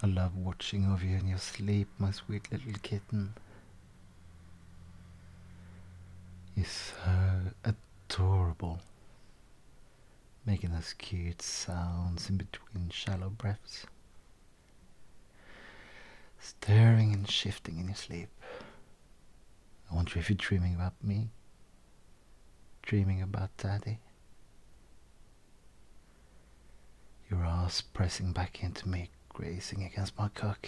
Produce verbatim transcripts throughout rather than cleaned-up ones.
love watching over you in your sleep, my sweet little kitten. You're so adorable, making those cute sounds in between shallow breaths, stirring and shifting in your sleep. I wonder if you're dreaming about me, dreaming about Daddy. Your ass pressing back into me, grazing against my cock.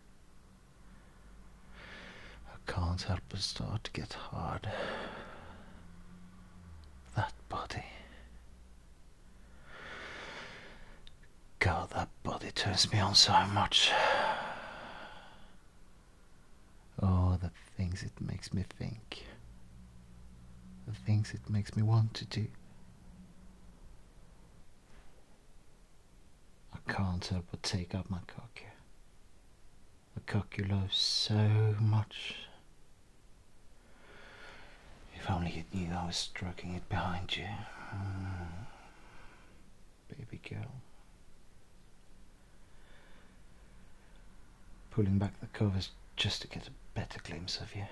I can't help but start to get hard. That body. God, that body turns me on so much. Oh, the things it makes me think. The things it makes me want to do. I can't help but take up my cock. The cock you love so much. If only you knew I was stroking it behind you. Mm. Baby girl. Pulling back the covers just to get a better glimpse of you.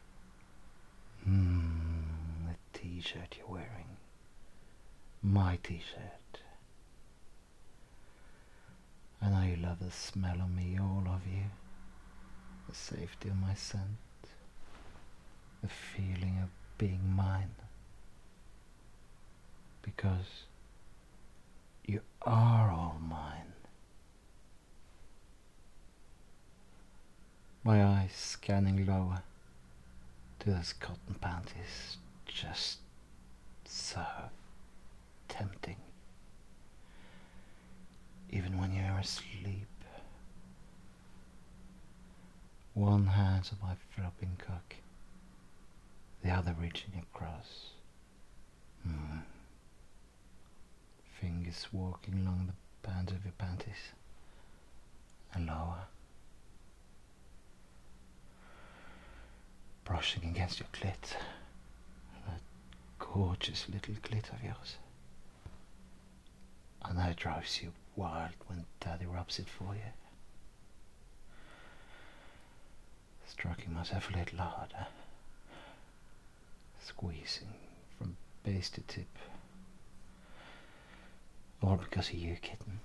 Hmm, the t-shirt you're wearing. My t-shirt. I know you love the smell of me, all of you. The safety of my scent. The feeling of being mine. Because you are all mine. My eyes scanning lower to those cotton panties, just so tempting. Even when you're asleep. One hand on my flopping cock, the other reaching across. Mm. Fingers walking along the band of your panties and lower. Brushing against your clit. That gorgeous little clit of yours. I know it drives you wild when Daddy rubs it for you. Stroking myself a little harder. Squeezing from base to tip. All because of you, kitten.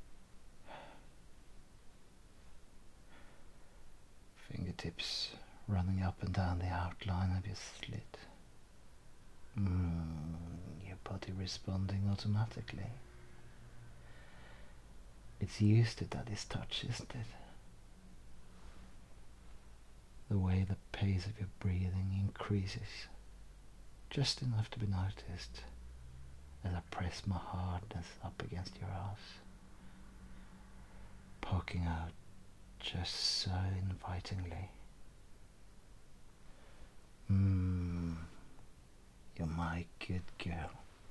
Fingertips running up and down the outline of your slit. Mm, your body responding automatically. It's used to Daddy's touch, isn't it? The way the pace of your breathing increases, just enough to be noticed as I press my hardness up against your ass, poking out just so invitingly. Mmm, you're my good girl.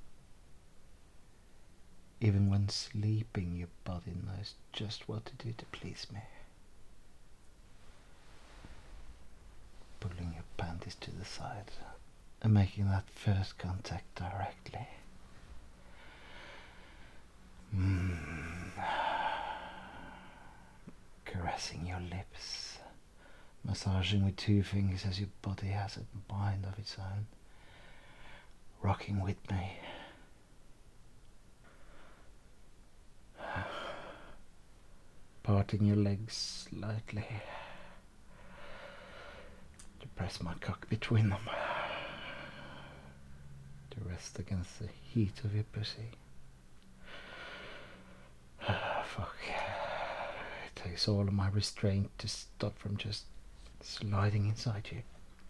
Even when sleeping, your body knows just what to do to please me. Pulling your panties to the side and making that first contact directly. Mm. Caressing your lips, massaging with two fingers as your body has a mind of its own, rocking with me. Parting your legs slightly to press my cock between them, to rest against the heat of your pussy. Ah, fuck. It takes all of my restraint to stop from just sliding inside you.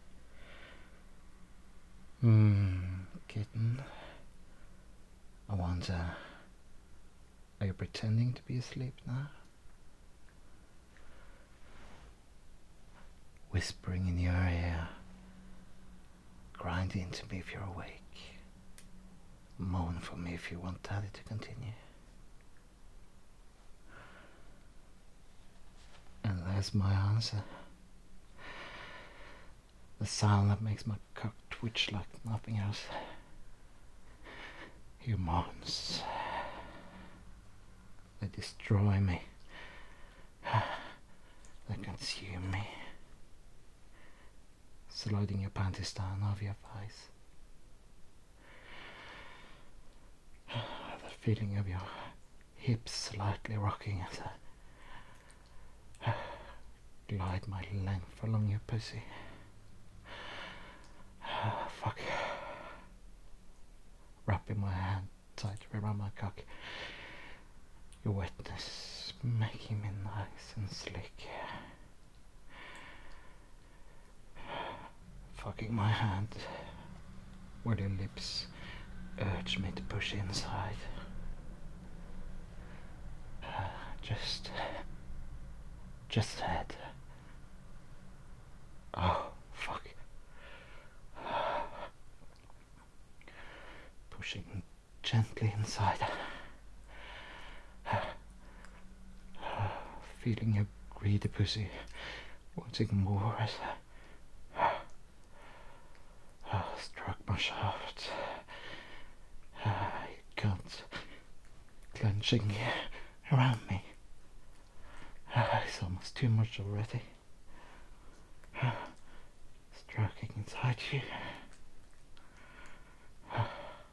Hmm, kitten. I wonder, are you pretending to be asleep now? Whispering in your ear, grind into me if you're awake. Moan for me if you want Daddy to continue. And there's my answer. The sound that makes my cock twitch like nothing else. Your moans. They destroy me. They consume me, sliding your panties down over your face. The feeling of your hips slightly rocking as I glide my length along your pussy. Fuck. Wrapping my hand tight around my cock. Your wetness making me nice and slick. Fucking my hand where your lips urge me to push inside. Just, just that. Oh, fuck. Pushing gently inside. Feeling your greedy pussy wanting more as I struck my shaft. You can't clenching around me. It's almost too much already. Stroking inside you. Your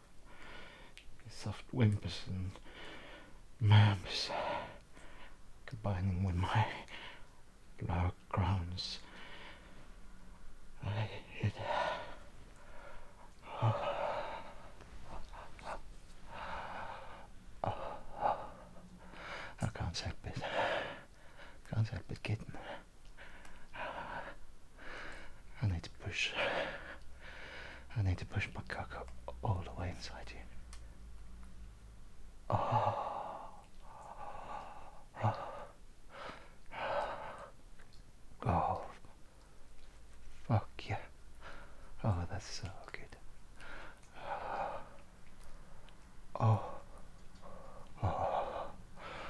soft whimpers and murmurs combining with my low groans. I hit. Oh. I can't help it. Can't help it, kitten. I need to push. I need to push my cock all the way inside you. Oh. Oh. Fuck yeah. Oh, that's so good. Oh. Oh.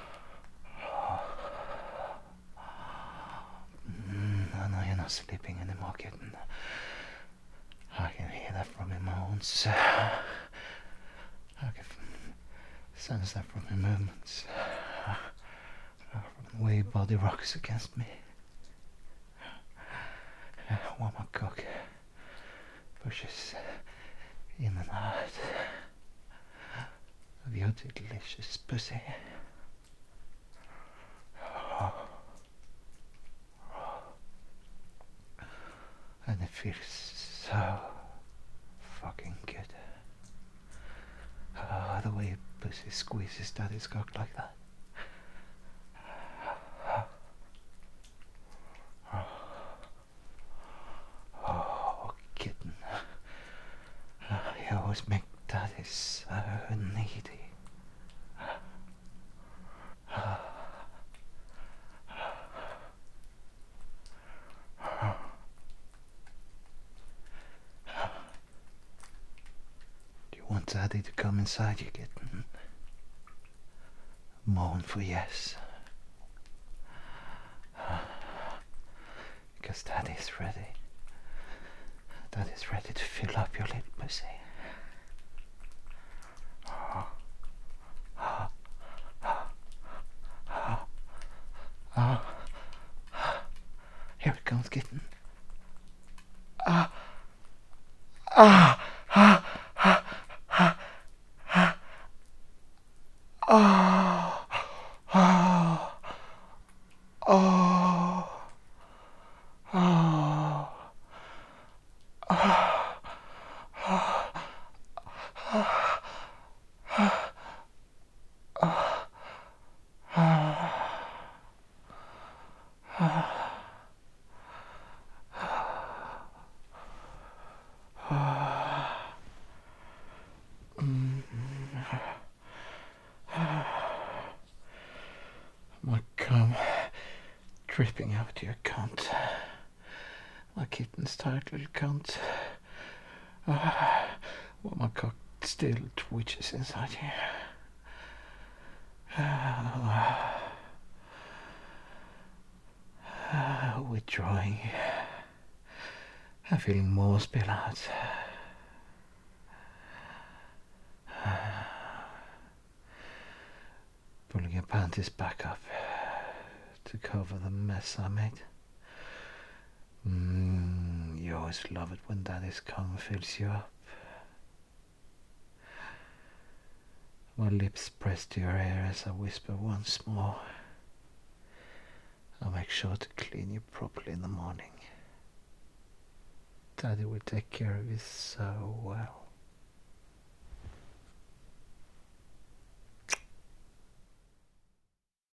Mm, I know you're not sleeping anymore, kitten. I can hear that from your moans. I can sense that from your movements. From the way your body rocks against me. While my cock pushes in and out of your delicious pussy. And it feels so fucking good. Oh, the way your pussy squeezes daddy's cock like that. Oh, kitten. Oh, you always make daddy so needy. Do you want daddy to come inside you, kitten? Moan for yes. Because daddy's ready. Daddy's ready to fill up your little pussy. Oh. Oh. Oh. Oh. Oh. Here it comes, kitten. Ah. Ah. Ah. Ah. Ah. Ah. Oh. Oh. Oh. Oh. My cum dripping out your cunt. My kitten's tight little cunt. Uh, well, my cock still twitches inside you. Uh, uh, withdrawing. I'm feeling more spill out. Pulling your panties back up to cover the mess I made. Mm, you always love it when Daddy's cum fills you up. My lips press to your ear as I whisper once more. I'll make sure to clean you properly in the morning. Daddy will take care of you so well.